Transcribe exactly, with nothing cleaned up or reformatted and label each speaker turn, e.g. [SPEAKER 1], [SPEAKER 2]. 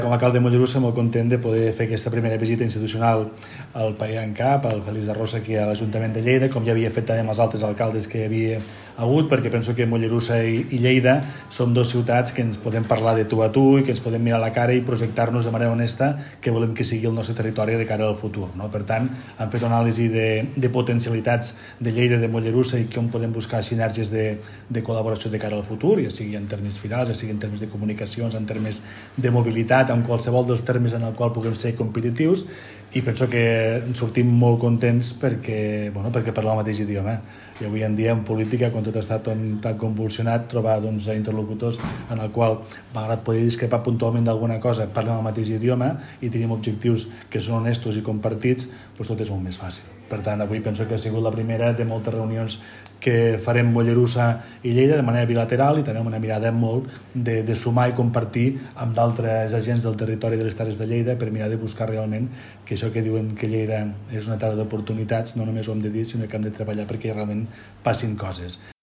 [SPEAKER 1] Com a alcalde de Mollerussa, molt content de poder fer aquesta primera visita institucional al Paia en Cap, al Feliç de Rossa, aquí a l'Ajuntament de Lleida, com ja havia fet també amb els altres alcaldes que hi havia hagut, perquè penso que Mollerussa i, i Lleida som dues ciutats que ens podem parlar de tu a tu i que ens podem mirar a la cara i projectar-nos de manera honesta que volem que sigui el nostre territori de cara al futur. No? Per tant, hem fet una anàlisi de, de potencialitats de Lleida, de Mollerussa i com podem buscar sinergies de, de col·laboració de cara al futur, ja sigui en termes firals, ja sigui en termes de comunicacions, en termes de mobilitat, en qualsevol dels termes en el qual puguem ser competitius, i penso que en sortim molt contents perquè, bueno, perquè parlem el mateix idioma. I avui en dia en política, quan tot està tan, tan convulsionat, trobar doncs, interlocutors en el qual, malgrat poder discrepar puntualment d'alguna cosa, parlem el mateix idioma i tenim objectius que són honestos i compartits, doncs tot és molt més fàcil. Per tant, avui penso que ha sigut la primera de moltes reunions que farem Mollerussa i Lleida de manera bilateral i també amb una mirada molt de, de sumar i compartir amb d'altres agents del territori de les Terres de Lleida per mirar de buscar realment que això que diuen que Lleida és una terra d'oportunitats no només ho hem de dir, sinó que hem de treballar perquè realment passin coses.